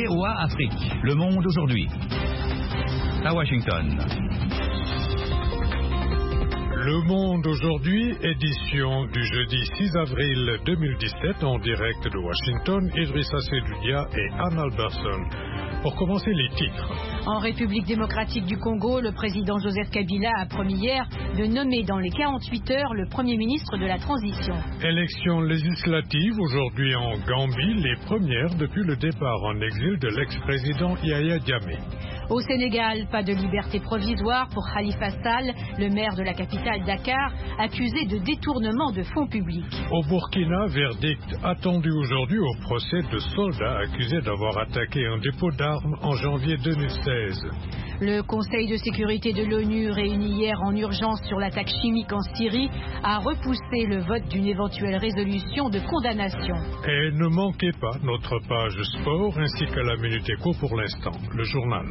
VOA Afrique, Le Monde aujourd'hui. À Washington. Le Monde aujourd'hui, édition du jeudi 6 avril 2017 en direct de Washington, Idrissa Seloudia et Anne Alberson. Pour commencer, les titres. En République démocratique du Congo, le président Joseph Kabila a promis hier de nommer dans les 48 heures le Premier ministre de la transition. Élections législatives aujourd'hui en Gambie, les premières depuis le départ en exil de l'ex-président Yahya Jammeh. Au Sénégal, pas de liberté provisoire pour Khalifa Sall, le maire de la capitale Dakar, accusé de détournement de fonds publics. Au Burkina, verdict attendu aujourd'hui au procès de soldats accusés d'avoir attaqué un dépôt d'armes en janvier 2016. Le Conseil de sécurité de l'ONU, réuni hier en urgence sur l'attaque chimique en Syrie, a repoussé le vote d'une éventuelle résolution de condamnation. Et ne manquez pas notre page sport ainsi qu'à la Minute Éco pour l'instant, le journal.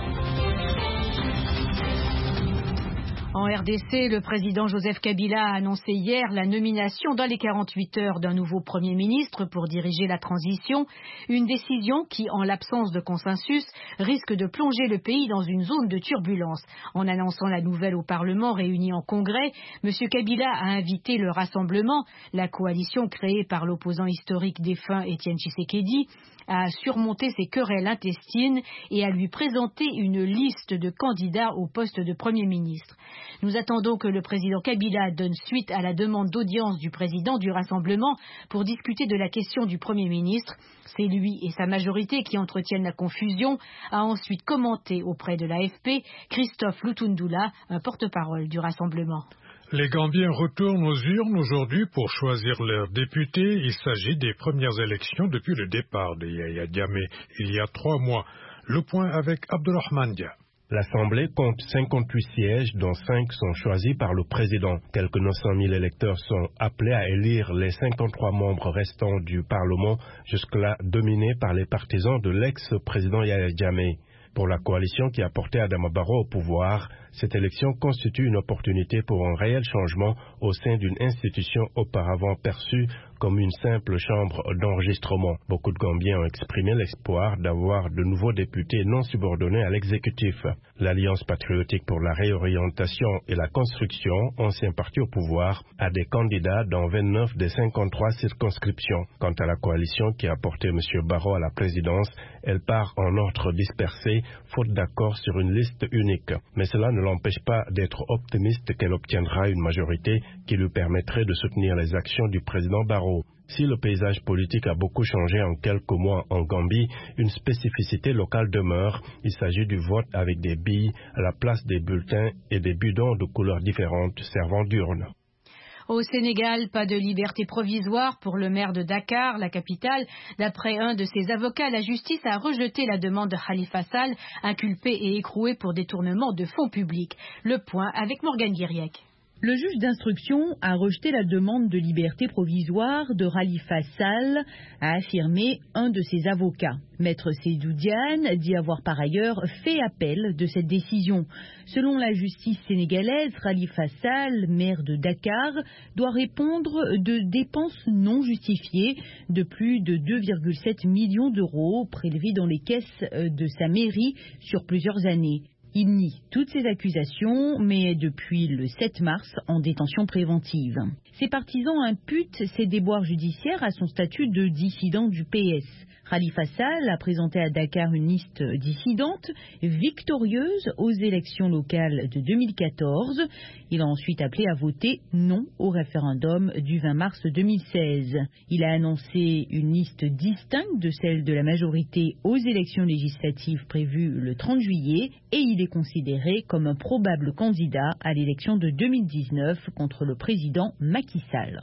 En RDC, le président Joseph Kabila a annoncé hier la nomination dans les 48 heures d'un nouveau Premier ministre pour diriger la transition, une décision qui, en l'absence de consensus, risque de plonger le pays dans une zone de turbulence. En annonçant la nouvelle au Parlement réuni en congrès, M. Kabila a invité le Rassemblement, la coalition créée par l'opposant historique défunt Étienne Tshisekedi, à surmonter ses querelles intestines et à lui présenter une liste de candidats au poste de Premier ministre. Nous attendons que le président Kabila donne suite à la demande d'audience du président du Rassemblement pour discuter de la question du Premier ministre. C'est lui et sa majorité qui entretiennent la confusion, a ensuite commenté auprès de l'AFP Christophe Lutundula, un porte-parole du Rassemblement. Les Gambiens retournent aux urnes aujourd'hui pour choisir leurs députés. Il s'agit des premières élections depuis le départ de Yahya Jammeh il y a 3 mois. Le point avec Abdulrahman Dia. L'Assemblée compte 58 sièges, dont 5 sont choisis par le président. Quelques 900 000 électeurs sont appelés à élire les 53 membres restants du Parlement, jusque-là dominés par les partisans de l'ex-président Yahya Jammeh. Pour la coalition qui a porté Adama Barrow au pouvoir, cette élection constitue une opportunité pour un réel changement au sein d'une institution auparavant perçue comme une simple chambre d'enregistrement. Beaucoup de Gambiens ont exprimé l'espoir d'avoir de nouveaux députés non subordonnés à l'exécutif. L'Alliance patriotique pour la réorientation et la construction, ancien parti au pouvoir, a des candidats dans 29 des 53 circonscriptions. Quant à la coalition qui a porté M. Barrow à la présidence, elle part en ordre dispersé, faute d'accord sur une liste unique. Mais cela ne l'empêche pas d'être optimiste qu'elle obtiendra une majorité qui lui permettrait de soutenir les actions du président Barrow. Si le paysage politique a beaucoup changé en quelques mois en Gambie, une spécificité locale demeure. Il s'agit du vote avec des billes à la place des bulletins et des bidons de couleurs différentes servant d'urne. Au Sénégal, pas de liberté provisoire pour le maire de Dakar, la capitale. D'après un de ses avocats, la justice a rejeté la demande de Khalifa Sall, inculpé et écroué pour détournement de fonds publics. Le point avec Morgane Guiriec. Le juge d'instruction a rejeté la demande de liberté provisoire de Khalifa Sall, a affirmé un de ses avocats. Maître Seydou Diane dit avoir par ailleurs fait appel de cette décision. Selon la justice sénégalaise, Khalifa Sall, maire de Dakar, doit répondre de dépenses non justifiées de plus de 2,7 millions d'euros prélevés dans les caisses de sa mairie sur plusieurs années. Il nie toutes ces accusations, mais est depuis le 7 mars en détention préventive. Ses partisans imputent ses déboires judiciaires à son statut de dissident du PS. Khalifa Sall a présenté à Dakar une liste dissidente, victorieuse aux élections locales de 2014. Il a ensuite appelé à voter non au référendum du 20 mars 2016. Il a annoncé une liste distincte de celle de la majorité aux élections législatives prévues le 30 juillet et il est considéré comme un probable candidat à l'élection de 2019 contre le président Macky Sall.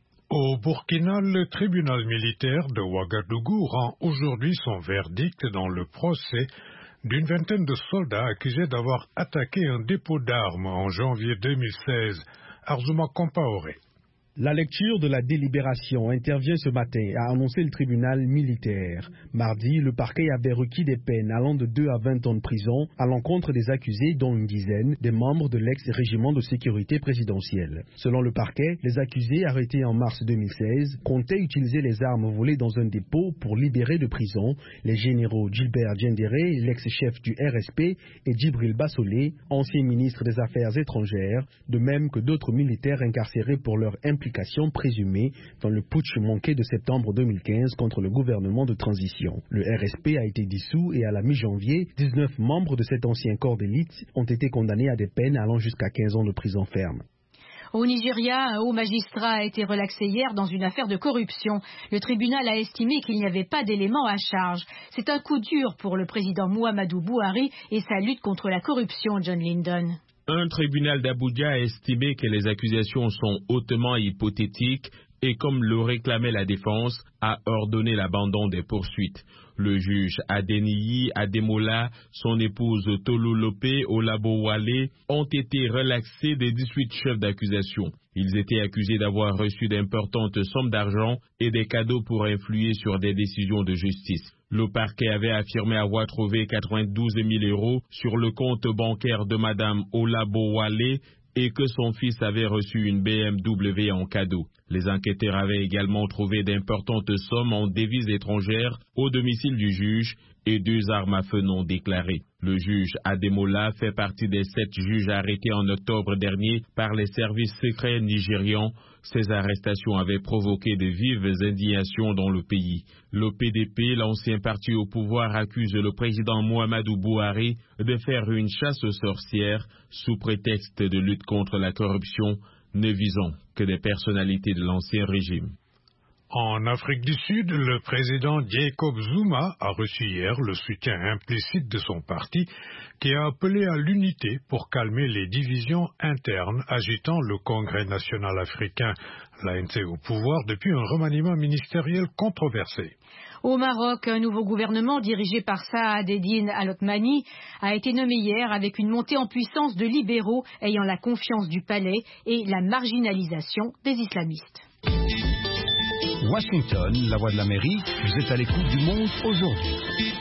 Au Burkina, le tribunal militaire de Ouagadougou rend aujourd'hui son verdict dans le procès d'une vingtaine de soldats accusés d'avoir attaqué un dépôt d'armes en janvier 2016. Arzouma Compaoré. La lecture de la délibération intervient ce matin, a annoncé le tribunal militaire. Mardi, le parquet avait requis des peines allant de 2 à 20 ans de prison à l'encontre des accusés, dont une dizaine des membres de l'ex-régiment de sécurité présidentielle. Selon le parquet, les accusés arrêtés en mars 2016 comptaient utiliser les armes volées dans un dépôt pour libérer de prison les généraux Gilbert Diendéré, l'ex-chef du RSP, et Djibril Bassolé, ancien ministre des Affaires étrangères, de même que d'autres militaires incarcérés pour leur implication présumée dans le putsch manqué de septembre 2015 contre le gouvernement de transition. Le RSP a été dissous et à la mi-janvier, 19 membres de cet ancien corps d'élite ont été condamnés à des peines allant jusqu'à 15 ans de prison ferme. Au Nigeria, un haut magistrat a été relaxé hier dans une affaire de corruption. Le tribunal a estimé qu'il n'y avait pas d'éléments à charge. C'est un coup dur pour le président Muhammadu Buhari et sa lutte contre la corruption, John Lyndon. Un tribunal d'Abuja a estimé que les accusations sont hautement hypothétiques et, comme le réclamait la défense, a ordonné l'abandon des poursuites. Le juge Adeniyi Ademola, son épouse Tolulopé Olabowale ont été relaxés des 18 chefs d'accusation. Ils étaient accusés d'avoir reçu d'importantes sommes d'argent et des cadeaux pour influer sur des décisions de justice. Le parquet avait affirmé avoir trouvé 92 000 € sur le compte bancaire de Madame Olabowale et que son fils avait reçu une BMW en cadeau. Les enquêteurs avaient également trouvé d'importantes sommes en devises étrangères au domicile du juge et 2 armes à feu non déclarées. Le juge Ademola fait partie des 7 juges arrêtés en octobre dernier par les services secrets nigérians. Ces arrestations avaient provoqué de vives indignations dans le pays. Le PDP, l'ancien parti au pouvoir, accuse le président Muhammadu Buhari de faire une chasse aux sorcières sous prétexte de lutte contre la corruption, ne visant que des personnalités de l'ancien régime. En Afrique du Sud, le président Jacob Zuma a reçu hier le soutien implicite de son parti qui a appelé à l'unité pour calmer les divisions internes agitant le Congrès national africain, l'ANC au pouvoir depuis un remaniement ministériel controversé. Au Maroc, un nouveau gouvernement dirigé par Saad Eddine Al-Othmani a été nommé hier avec une montée en puissance de libéraux ayant la confiance du palais et la marginalisation des islamistes. Washington, la voix de l'Amérique, vous êtes à l'écoute du monde aujourd'hui.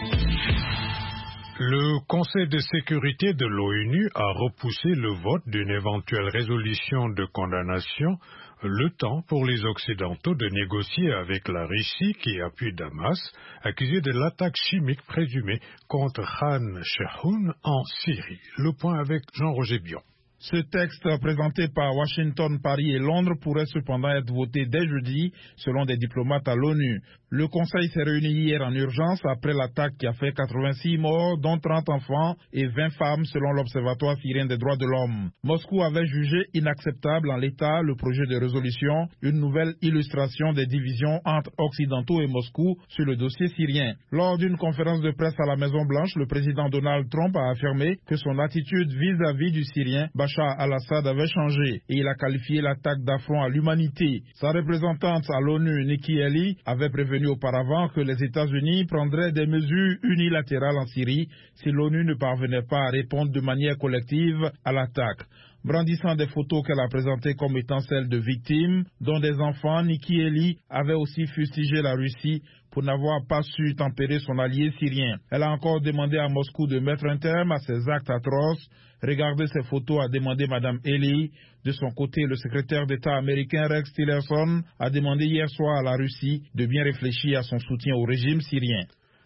Le Conseil de sécurité de l'ONU a repoussé le vote d'une éventuelle résolution de condamnation, le temps pour les Occidentaux de négocier avec la Russie qui appuie Damas, accusé de l'attaque chimique présumée contre Khan Sheikhoun en Syrie. Le point avec Jean-Roger Bion. Ce texte présenté par Washington, Paris et Londres pourrait cependant être voté dès jeudi, selon des diplomates à l'ONU. Le Conseil s'est réuni hier en urgence après l'attaque qui a fait 86 morts, dont 30 enfants et 20 femmes, selon l'Observatoire syrien des droits de l'homme. Moscou avait jugé inacceptable en l'état le projet de résolution, une nouvelle illustration des divisions entre Occidentaux et Moscou sur le dossier syrien. Lors d'une conférence de presse à la Maison-Blanche, le président Donald Trump a affirmé que son attitude vis-à-vis du Syrien Bachar al-Assad avait changé et il a qualifié l'attaque d'affront à l'humanité. Sa représentante à l'ONU, Nikki Haley, avait prévenu auparavant que les États-Unis prendraient des mesures unilatérales en Syrie si l'ONU ne parvenait pas à répondre de manière collective à l'attaque. Brandissant des photos qu'elle a présentées comme étant celles de victimes, dont des enfants, Nikki Haley avait aussi fustigé la Russie pour n'avoir pas su tempérer son allié syrien. Elle a encore demandé à Moscou de mettre un terme à ces actes atroces. Regardez ces photos, a demandé Mme Haley. De son côté, le secrétaire d'État américain Rex Tillerson a demandé hier soir à la Russie de bien réfléchir à son soutien au régime syrien.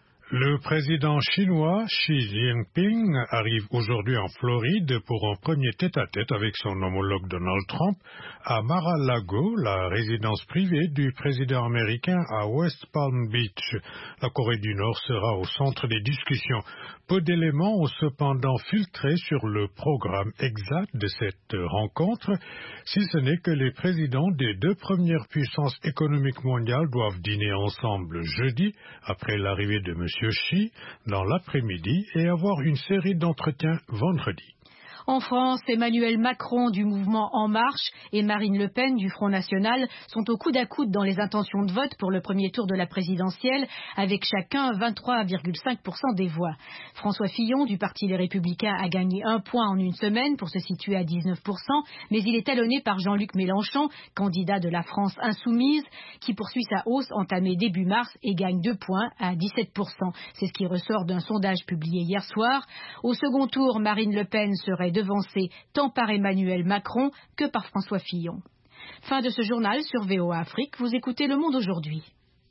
Le président chinois Xi Jinping arrive aujourd'hui en Floride pour un premier tête-à-tête avec son homologue Donald Trump à Mar-a-Lago, la résidence privée du président américain à West Palm Beach. La Corée du Nord sera au centre des discussions. Peu d'éléments ont cependant filtré sur le programme exact de cette rencontre, si ce n'est que les présidents des 2 premières puissances économiques mondiales doivent dîner ensemble jeudi, après l'arrivée de M. Xi, dans l'après-midi, et avoir une série d'entretiens vendredi. En France, Emmanuel Macron du mouvement En Marche et Marine Le Pen du Front National sont au coude à coude dans les intentions de vote pour le premier tour de la présidentielle, avec chacun 23,5% des voix. François Fillon du Parti Les Républicains a gagné 1 point en une semaine pour se situer à 19%, mais il est talonné par Jean-Luc Mélenchon, candidat de la France Insoumise, qui poursuit sa hausse entamée début mars et gagne 2 points à 17%. C'est ce qui ressort d'un sondage publié hier soir. Au second tour, Marine Le Pen serait devancée tant par Emmanuel Macron que par François Fillon. Fin de ce journal sur VOA Afrique. Vous écoutez Le Monde aujourd'hui.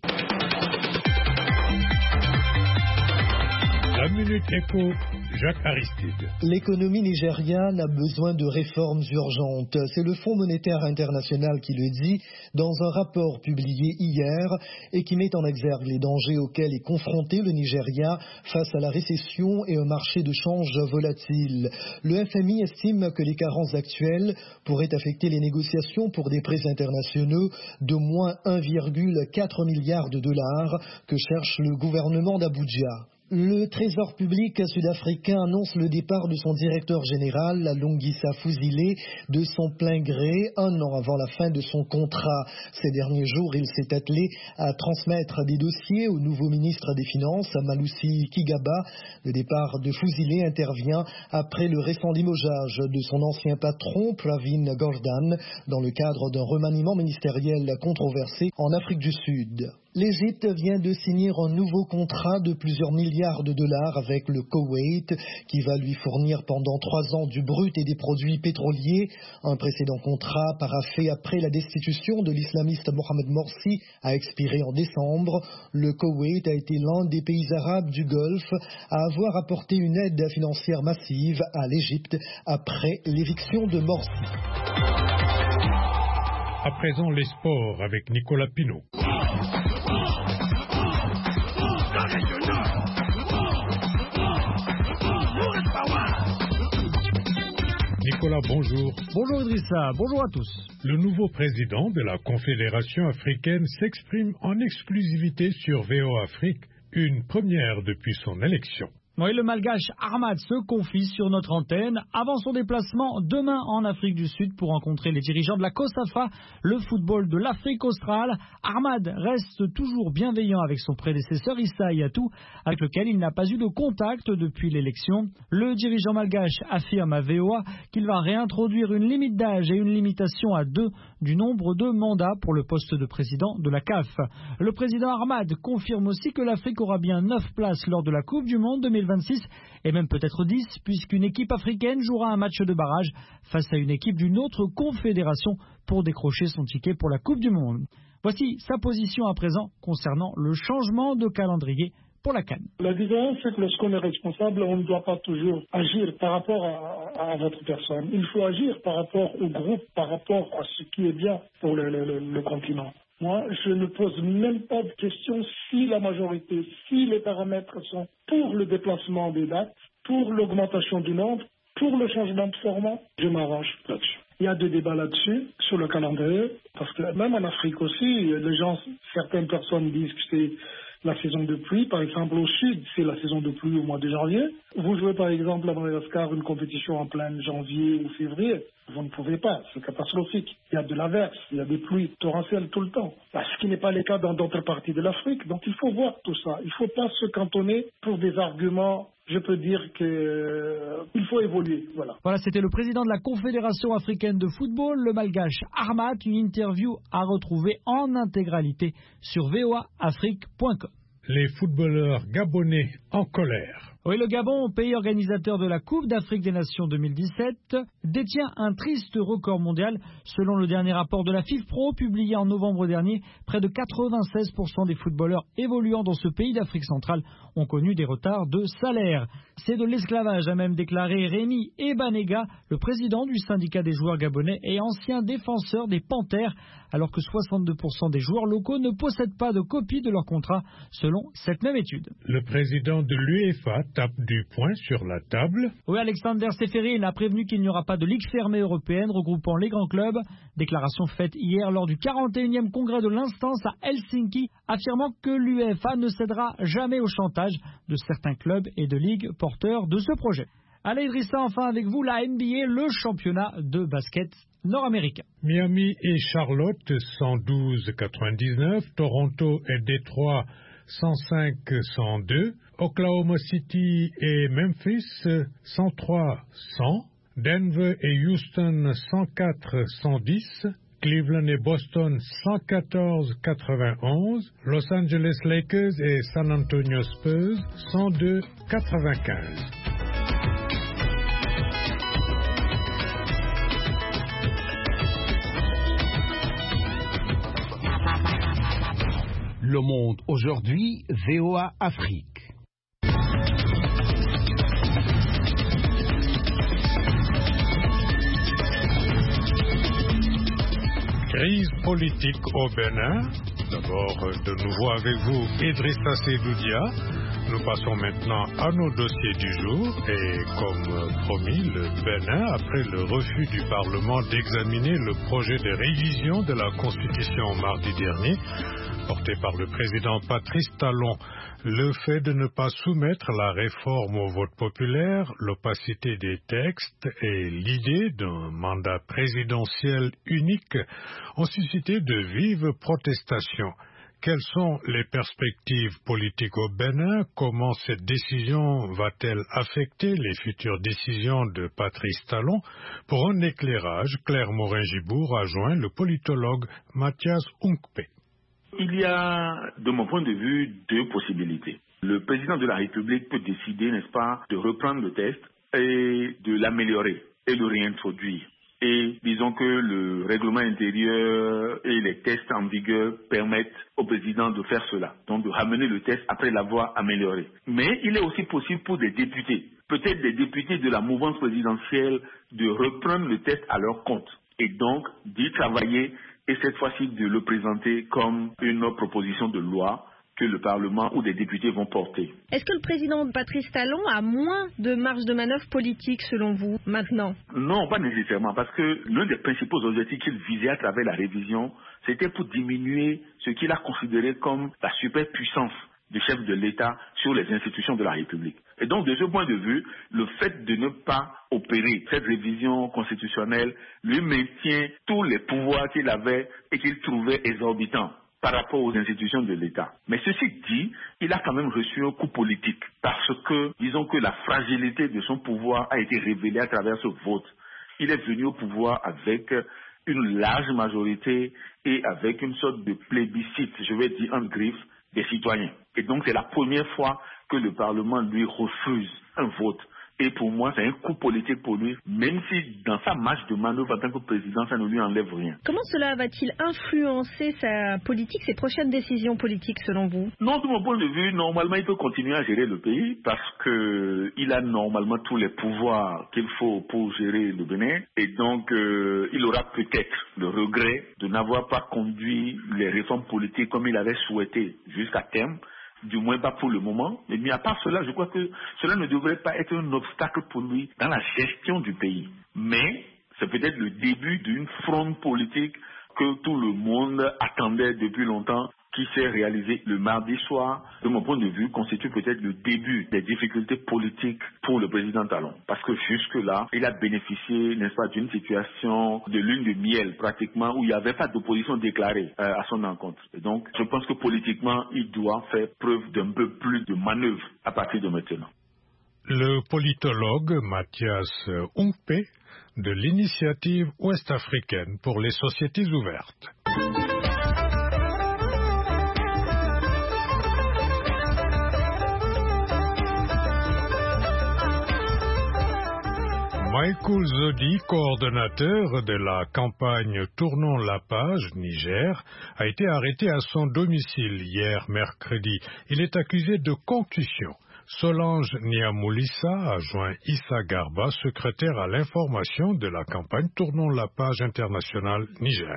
La Minute Éco, Jacques Aristide. L'économie nigériane a besoin de réformes urgentes. C'est le Fonds monétaire international qui le dit dans un rapport publié hier et qui met en exergue les dangers auxquels est confronté le Nigeria face à la récession et un marché de change volatile. Le FMI estime que les carences actuelles pourraient affecter les négociations pour des prêts internationaux de moins 1,4 milliard de dollars que cherche le gouvernement d'Abuja. Le Trésor public sud-africain annonce le départ de son directeur général, Longisa Fuzile, de son plein gré, 1 an avant la fin de son contrat. Ces derniers jours, il s'est attelé à transmettre des dossiers au nouveau ministre des Finances, Malusi Kigaba. Le départ de Fuzile intervient après le récent limogeage de son ancien patron, Pravin Gordhan, dans le cadre d'un remaniement ministériel controversé en Afrique du Sud. L'Égypte vient de signer un nouveau contrat de plusieurs milliards de dollars avec le Koweït qui va lui fournir pendant 3 ans du brut et des produits pétroliers. Un précédent contrat paraphé après la destitution de l'islamiste Mohamed Morsi a expiré en décembre. Le Koweït a été l'un des pays arabes du Golfe à avoir apporté une aide financière massive à l'Égypte après l'éviction de Morsi. À présent, les sports avec Nicolas Pinault. Nicolas, bonjour. Bonjour Idrissa, bonjour à tous. Le nouveau président de la Confédération africaine s'exprime en exclusivité sur VOA Afrique, une première depuis son élection. Oui, le malgache Ahmad se confie sur notre antenne avant son déplacement demain en Afrique du Sud pour rencontrer les dirigeants de la COSAFA, le football de l'Afrique australe. Ahmad reste toujours bienveillant avec son prédécesseur Issa Hayatou, avec lequel il n'a pas eu de contact depuis l'élection. Le dirigeant malgache affirme à VOA qu'il va réintroduire une limite d'âge et une limitation à 2 du nombre de mandats pour le poste de président de la CAF. Le président Ahmad confirme aussi que l'Afrique aura bien 9 places lors de la Coupe du Monde 2026 et même peut-être 10 puisqu'une équipe africaine jouera un match de barrage face à une équipe d'une autre confédération pour décrocher son ticket pour la Coupe du Monde. Voici sa position à présent concernant le changement de calendrier pour la CAN. La différence, c'est que lorsqu'on est responsable, on ne doit pas toujours agir par rapport à votre personne. Il faut agir par rapport au groupe, par rapport à ce qui est bien pour le continent. Moi, je ne pose même pas de question si la majorité, si les paramètres sont pour le déplacement des dates, pour l'augmentation du nombre, pour le changement de format, je m'arrange là-dessus. Il y a des débats là-dessus, sur le calendrier, parce que même en Afrique aussi, certaines personnes disent que c'est la saison de pluie. Par exemple, au sud, c'est la saison de pluie au mois de janvier. Vous jouez par exemple à Madagascar une compétition en plein janvier ou février. Vous ne pouvez pas, c'est catastrophique. Il y a de l'averse, il y a des pluies torrentielles tout le temps. Ce qui n'est pas le cas dans d'autres parties de l'Afrique. Donc il faut voir tout ça. Il ne faut pas se cantonner pour des arguments. Je peux dire qu'il faut évoluer. Voilà, c'était le président de la Confédération africaine de football, le malgache Ahmad. Une interview à retrouver en intégralité sur voaafrique.com. Les footballeurs gabonais en colère. Oui, le Gabon, pays organisateur de la Coupe d'Afrique des Nations 2017, détient un triste record mondial. Selon le dernier rapport de la FIFPro publié en novembre dernier, près de 96% des footballeurs évoluant dans ce pays d'Afrique centrale ont connu des retards de salaire. C'est de l'esclavage, a même déclaré Rémi Ebanega, le président du syndicat des joueurs gabonais et ancien défenseur des Panthères, alors que 62% des joueurs locaux ne possèdent pas de copie de leur contrat, selon cette même étude. Le président de l'UEFA tape du poing sur la table. Oui, Alexander Seferin a prévenu qu'il n'y aura pas de ligue fermée européenne regroupant les grands clubs. Déclaration faite hier lors du 41e congrès de l'instance à Helsinki, affirmant que l'UEFA ne cédera jamais au chantage de certains clubs et de ligues porteurs de ce projet. Allez Idrissa, enfin avec vous, la NBA, le championnat de basket nord-américain. Miami et Charlotte 112-99, Toronto et Détroit 105-102, Oklahoma City et Memphis 103-100, Denver et Houston 104-110, Cleveland et Boston 114-91, Los Angeles Lakers et San Antonio Spurs 102-95. Le Monde aujourd'hui, VOA Afrique. Crise politique au Bénin. D'abord, de nouveau avec vous, Idrissa Seydoudia. Nous passons maintenant à nos dossiers du jour et comme promis, le Bénin, après le refus du Parlement d'examiner le projet de révision de la Constitution mardi dernier, porté par le président Patrice Talon, le fait de ne pas soumettre la réforme au vote populaire, l'opacité des textes et l'idée d'un mandat présidentiel unique ont suscité de vives protestations. Quelles sont les perspectives politiques au Bénin? Comment cette décision va-t-elle affecter les futures décisions de Patrice Talon? Pour un éclairage, Claire Morin-Gibour a joint le politologue Mathias Unkpe. Il y a, de mon point de vue, deux possibilités. Le président de la République peut décider, n'est-ce pas, de reprendre le test et de l'améliorer et le réintroduire. Et disons que le règlement intérieur et les tests en vigueur permettent au président de faire cela, donc de ramener le test après l'avoir amélioré. Mais il est aussi possible pour des députés, peut-être des députés de la mouvance présidentielle, de reprendre le test à leur compte et donc d'y travailler et cette fois-ci de le présenter comme une proposition de loi que le Parlement ou des députés vont porter. Est-ce que le président Patrice Talon a moins de marge de manœuvre politique selon vous maintenant? Non, pas nécessairement, parce que l'un des principaux objectifs qu'il visait à travers la révision, c'était pour diminuer ce qu'il a considéré comme la superpuissance du chef de l'État sur les institutions de la République. Et donc, de ce point de vue, le fait de ne pas opérer cette révision constitutionnelle lui maintient tous les pouvoirs qu'il avait et qu'il trouvait exorbitants par rapport aux institutions de l'État. Mais ceci dit, il a quand même reçu un coup politique parce que, disons que la fragilité de son pouvoir a été révélée à travers ce vote. Il est venu au pouvoir avec une large majorité et avec une sorte de plébiscite, je vais dire en griffe, des citoyens. Et donc c'est la première fois que le Parlement lui refuse un vote. Et pour moi, c'est un coup politique pour lui, même si dans sa marge de manœuvre en tant que président, ça ne lui enlève rien. Comment cela va-t-il influencer sa politique, ses prochaines décisions politiques selon vous? Non, de mon point de vue, normalement, il peut continuer à gérer le pays parce qu'il a normalement tous les pouvoirs qu'il faut pour gérer le Bénin. Et donc, il aura peut-être le regret de n'avoir pas conduit les réformes politiques comme il avait souhaité jusqu'à terme. Du moins pas pour le moment, mais à part cela, je crois que cela ne devrait pas être un obstacle pour lui dans la gestion du pays. Mais c'est peut-être le début d'une fronde politique que tout le monde attendait depuis longtemps, qui s'est réalisé le mardi soir, de mon point de vue, constitue peut-être le début des difficultés politiques pour le président Talon. Parce que jusque-là, il a bénéficié, n'est-ce pas, d'une situation de lune de miel, pratiquement, où il n'y avait pas d'opposition déclarée à son encontre. Et donc, je pense que politiquement, il doit faire preuve d'un peu plus de manœuvre à partir de maintenant. Le politologue Mathias Unkpe de l'initiative ouest-africaine pour les sociétés ouvertes. Michael Zodi, coordonnateur de la campagne Tournons la page Niger, a été arrêté à son domicile hier mercredi. Il est accusé de concussion. Solange Niamoulissa a joint Issa Garba, secrétaire à l'information de la campagne Tournons la page internationale Niger.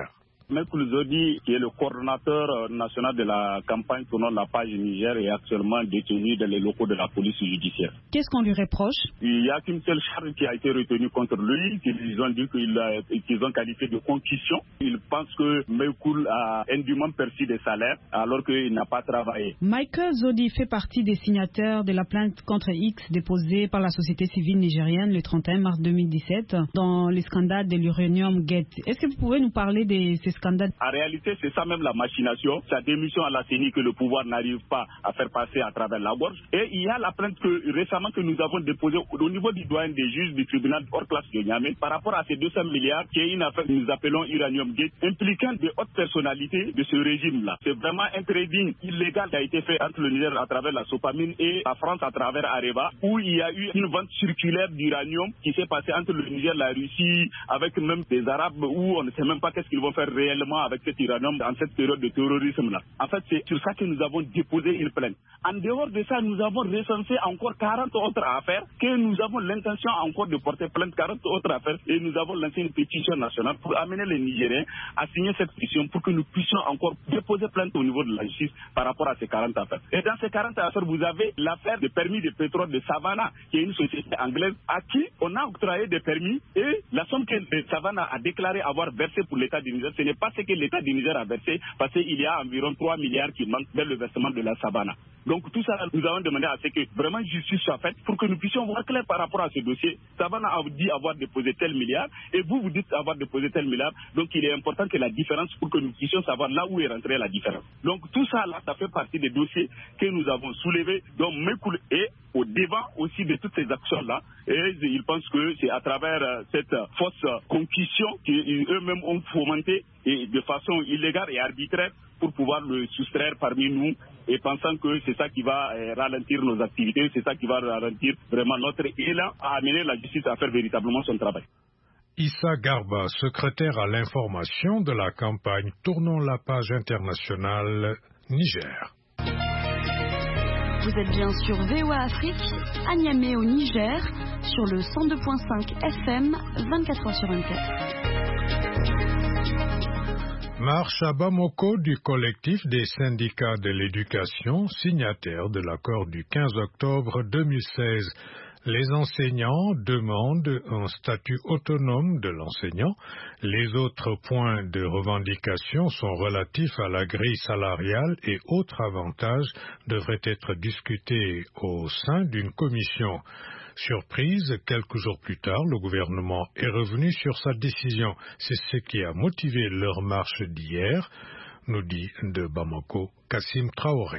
Maître Zodi, qui est le coordonnateur national de la campagne tournant la page Niger, est actuellement détenu dans les locaux de la police judiciaire. Qu'est-ce qu'on lui reproche? Il n'y a qu'une seule charge qui a été retenue contre lui, qu'ils ont dit qu'ils ont qualifié de concussion. Ils pensent que Mekoul a indûment perçu des salaires alors qu'il n'a pas travaillé. Michael Zodi fait partie des signataires de la plainte contre X déposée par la société civile nigérienne le 31 mars 2017 dans les scandales de l'Uranium Gate. Est-ce que vous pouvez nous parler de ces scandales? En réalité, c'est ça même la machination. Sa démission à la CENI que le pouvoir n'arrive pas à faire passer à travers la gorge. Et il y a la plainte récemment que nous avons déposée au niveau du doyen des juges du tribunal hors classe de Niamey par rapport à ces 200 milliards qui est une affaire que nous appelons Uranium Gate impliquant de hautes personnalités de ce régime-là. C'est vraiment un trading illégal qui a été fait entre le Niger à travers la Sopamine et la France à travers Areva, où il y a eu une vente circulaire d'uranium qui s'est passée entre le Niger, la Russie, avec même des Arabes, où on ne sait même pas qu'est-ce qu'ils vont faire réellement avec cet uranium dans cette période de terrorisme-là. En fait, c'est sur ça que nous avons déposé une plainte. En dehors de ça, nous avons recensé encore 40 autres affaires que nous avons l'intention encore de porter plainte, 40 autres affaires, et nous avons lancé une pétition nationale pour amener les Nigériens à signer cette pétition pour que nous puissions encore déposer plainte au niveau de la justice par rapport à ces 40 affaires. Et dans ces 40 affaires, vous avez l'affaire de permis de pétrole de Savannah, qui est une société anglaise à qui on a octroyé des permis, et la somme que Savannah a déclaré avoir versé pour l'État du Niger, ce n'est pas ce que l'État du Niger a versé, parce qu'il y a environ 3 milliards qui manquent vers le versement de la Savannah. Donc tout ça, nous avons demandé à ce que vraiment justice soit faite pour que nous puissions voir clair par rapport à ce dossier. Savannah a dit avoir déposé tel milliard, et vous dites avoir déposé tel milliard, donc il est important que la différence, pour que nous puissions savoir là où est rentrée la différence. Donc tout ça là, ça fait partie des dossiers que nous avons soulevés, donc Mekoul est au devant aussi de toutes ces actions-là, et ils pensent que c'est à travers cette fausse concussion qu'eux-mêmes ont fomenté et de façon illégale et arbitraire pour pouvoir le soustraire parmi nous, et pensant que c'est ça qui va ralentir nos activités, c'est ça qui va ralentir vraiment notre élan à amener la justice à faire véritablement son travail. Issa Garba, secrétaire à l'information de la campagne Tournons la page internationale Niger. Vous êtes bien sur VOA Afrique, à Niamey au Niger, sur le 102.5 FM, 24h/24. Marche à Bamako du collectif des syndicats de l'éducation, signataire de l'accord du 15 octobre 2016. Les enseignants demandent un statut autonome de l'enseignant. Les autres points de revendication sont relatifs à la grille salariale et autres avantages devraient être discutés au sein d'une commission. Surprise, quelques jours plus tard, le gouvernement est revenu sur sa décision. C'est ce qui a motivé leur marche d'hier, nous dit de Bamako Kassim Traoré.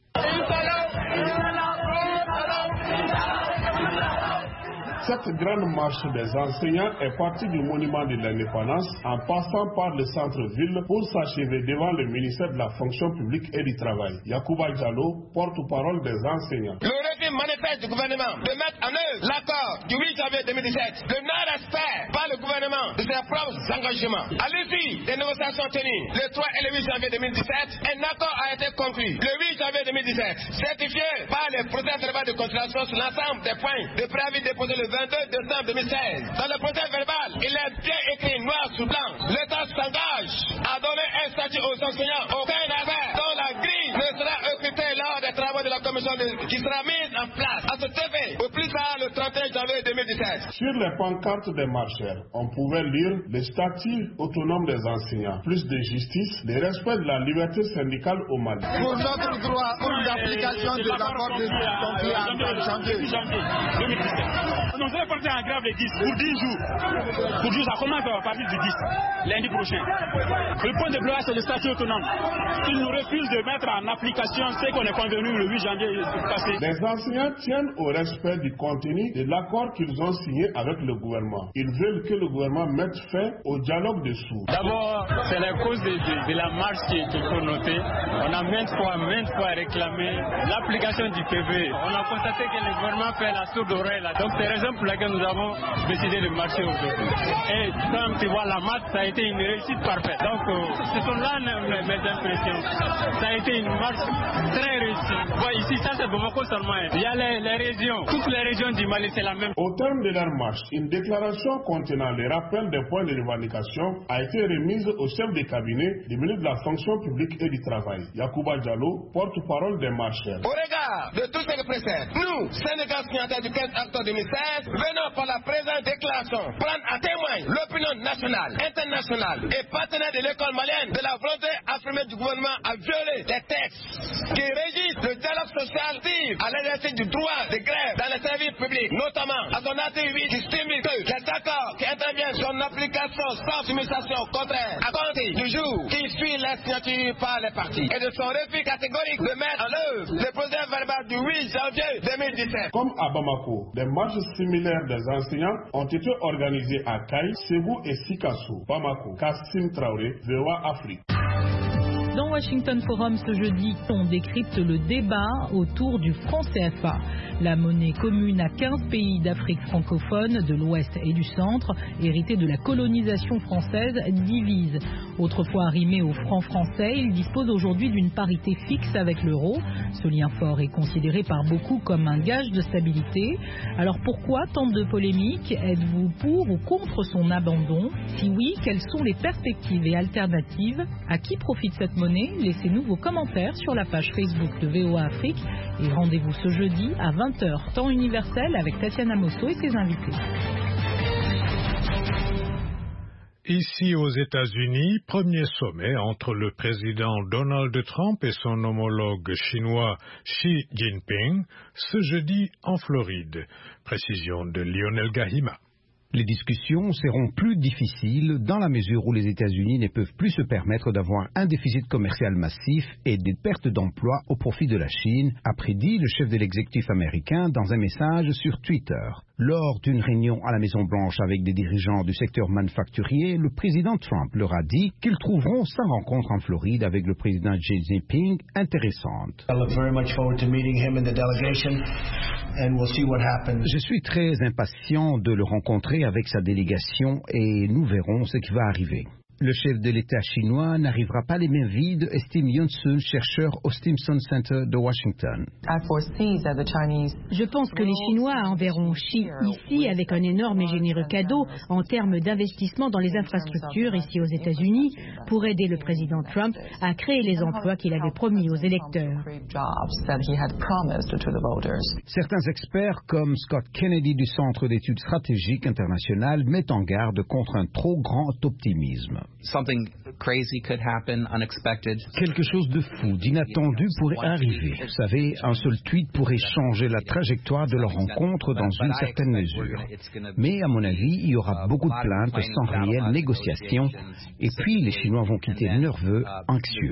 Cette grande marche des enseignants est partie du monument de l'indépendance en passant par le centre-ville pour s'achever devant le ministère de la fonction publique et du travail. Yacouba Diallo, porte-parole des enseignants. Le régime manifeste du gouvernement de mettre en œuvre l'accord du 8 janvier 2017, le non-respect par le gouvernement de ses propres engagements. À l'issue des négociations tenues le 3 et le 8 janvier 2017, un accord a été conclu le 8 janvier 2017, certifié par les procès verbal de conciliation sur l'ensemble des points de préavis déposés le 22 décembre 2016. Dans le procès verbal, il est bien écrit noir sur blanc. L'État s'engage à donner un statut aux enseignants, aucun affaire dont la grille ne sera occultée lors des travaux de la commission qui sera mise en place à cet effet au plus tard le 31 janvier 2017. Sur les pancartes des marcheurs, on pouvait lire le statut autonome des enseignants, plus de justice, le respect de la liberté syndicale au Mali. Pour notre droit, pour l'application des accords de conclus en janvier 2017. Nous allons porter en grève les 10 pour 10 jours. Pour 10 jours, ça commence à partir du 10, lundi prochain. Le point de blocage, c'est le statut autonome. Ils nous refusent de mettre en application ce qu'on est convenu le 8 janvier passé. Les enseignants tiennent au respect du contenu de l'accord qu'ils ont signé avec le gouvernement. Ils veulent que le gouvernement mette fin au dialogue de sourds. D'abord, c'est la cause de la marche qu'il faut noter. On a maintes fois réclamé l'application du PV. On a constaté que le gouvernement fait la sourde oreille là. Donc c'est raison raison pour laquelle nous avons décidé de marcher aujourd'hui. Et comme tu vois, la marche, ça a été une réussite parfaite. Donc, ce sont là mes impressions. Ça a été une marche très réussie. Bon, ici, ça c'est Bamako seulement. Il y a les régions, toutes les régions du Mali, c'est la même. Au terme de leur marche, une déclaration contenant les rappels des points de revendication a été remise au chef de cabinet du ministre de la fonction publique et du travail, Yacouba Diallo, porte-parole des marcheurs. Au regard de tout ce qui précède, nous, syndicats signataires du 15 octobre 2016, venons par la présente déclaration prendre à témoin l'opinion nationale, internationale et partenaire de l'école malienne de la volonté affirmée du gouvernement à violer les textes qui régissent le dialogue social à l'exercice du droit de grève dans les services publics, notamment à son article 8 qui stipule que les accords qui interviennent sur l'application sans soumission contraire à compter du jour qui suit la signature par les partis et de son refus catégorique de mettre en œuvre le procès verbal du 8 janvier 2017. Comme à Bamako, des marches similaires des enseignants ont été organisées à Kaï, Ségou et Sikasso. Bamako, Kassim Traoré, VOA Afrique. Dans Washington Forum ce jeudi, on décrypte le débat autour du franc CFA. La monnaie commune à 15 pays d'Afrique francophone, de l'Ouest et du Centre, héritée de la colonisation française, divise. Autrefois arrimé au franc français, il dispose aujourd'hui d'une parité fixe avec l'euro. Ce lien fort est considéré par beaucoup comme un gage de stabilité. Alors pourquoi tant de polémiques? Êtes-vous pour ou contre son abandon? Si oui, quelles sont les perspectives et alternatives? À qui profite cette monnaie? Laissez-nous vos commentaires sur la page Facebook de VOA Afrique et rendez-vous ce jeudi à 20h, temps universel, avec Tatiana Mosso et ses invités. Ici aux États-Unis, premier sommet entre le président Donald Trump et son homologue chinois Xi Jinping, ce jeudi en Floride. Précision de Lionel Gahima. Les discussions seront plus difficiles dans la mesure où les États-Unis ne peuvent plus se permettre d'avoir un déficit commercial massif et des pertes d'emplois au profit de la Chine, a prédit le chef de l'exécutif américain dans un message sur Twitter. Lors d'une réunion à la Maison-Blanche avec des dirigeants du secteur manufacturier, le président Trump leur a dit qu'ils trouveront sa rencontre en Floride avec le président Xi Jinping intéressante. Je suis très impatient de le rencontrer avec sa délégation et nous verrons ce qui va arriver. Le chef de l'État chinois n'arrivera pas les mains vides, estime Yun-Sun, chercheur au Stimson Center de Washington. Je pense que les Chinois enverront Xi ici avec un énorme et généreux cadeau en termes d'investissement dans les infrastructures ici aux États-Unis pour aider le président Trump à créer les emplois qu'il avait promis aux électeurs. Certains experts comme Scott Kennedy du Centre d'études stratégiques internationales mettent en garde contre un trop grand optimisme. Quelque chose de fou, d'inattendu pourrait arriver. Vous savez, un seul tweet pourrait changer la trajectoire de leur rencontre dans une certaine mesure. Mais à mon avis, il y aura beaucoup de plaintes sans réelle négociation. Et puis, les Chinois vont quitter nerveux, anxieux.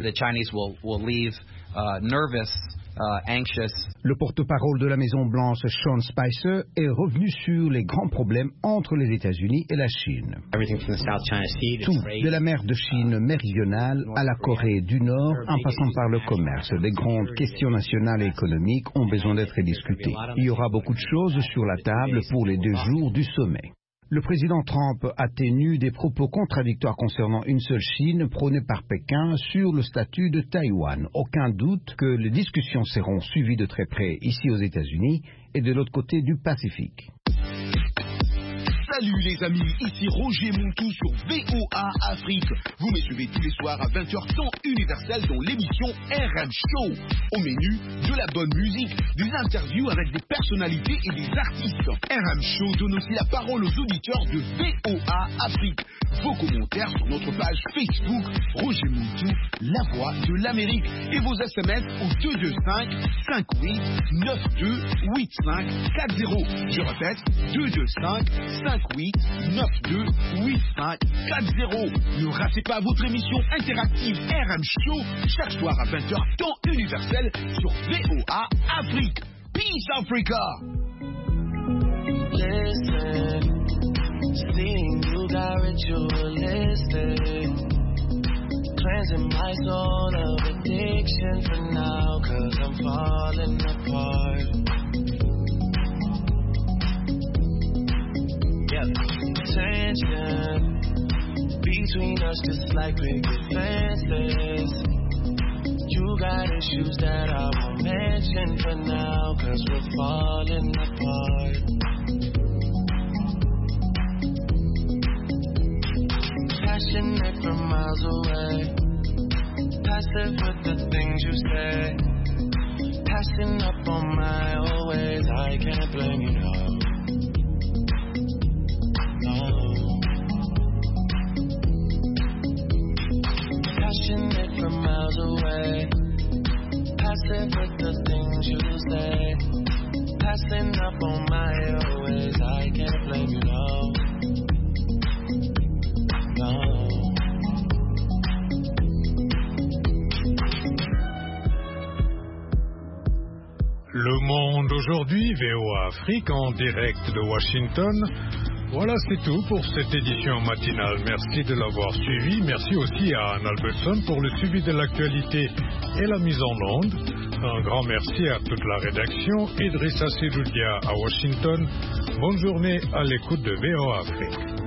Le porte-parole de la Maison-Blanche, Sean Spicer, est revenu sur les grands problèmes entre les États-Unis et la Chine. Tout, de la mer de Chine méridionale à la Corée du Nord, en passant par le commerce. Les grandes questions nationales et économiques ont besoin d'être discutées. Il y aura beaucoup de choses sur la table pour les 2 jours du sommet. Le président Trump a tenu des propos contradictoires concernant une seule Chine prônée par Pékin sur le statut de Taïwan. Aucun doute que les discussions seront suivies de très près ici aux États-Unis et de l'autre côté du Pacifique. Salut les amis, ici Roger Montou sur VOA Afrique. Vous me suivez tous les soirs à 20h temps universel dans l'émission RM Show. Au menu, de la bonne musique, des interviews avec des personnalités et des artistes. RM Show donne aussi la parole aux auditeurs de VOA Afrique. Vos commentaires sur notre page Facebook Roger Montou, la voix de l'Amérique. Et vos SMS au 225 58 92 85 40. Je répète, 225 58 92 85 40. Ne ratez pas votre émission interactive RM Show chaque soir à 20h temps universel sur VOA Afrique. Peace Africa. Listen, seeing you got ritualistic, cleansing my soul of addiction for now, 'cause I'm falling apart. touch just like picket fences. You got issues that I won't mention for now, 'cause we're falling apart. Passionate from miles away, passive with the things you say, passing up on my old ways. I can't blame you, no. Passionate from miles away, passive with the things you say, passing up on my old ways. I can't blame you, no. Le Monde aujourd'hui, VOA Afrique en direct de Washington. Voilà, c'est tout pour cette édition matinale. Merci de l'avoir suivi. Merci aussi à Anne Albertson pour le suivi de l'actualité et la mise en onde. Un grand merci à toute la rédaction. Idrissa Seloudia à Washington. Bonne journée à l'écoute de VOA Afrique.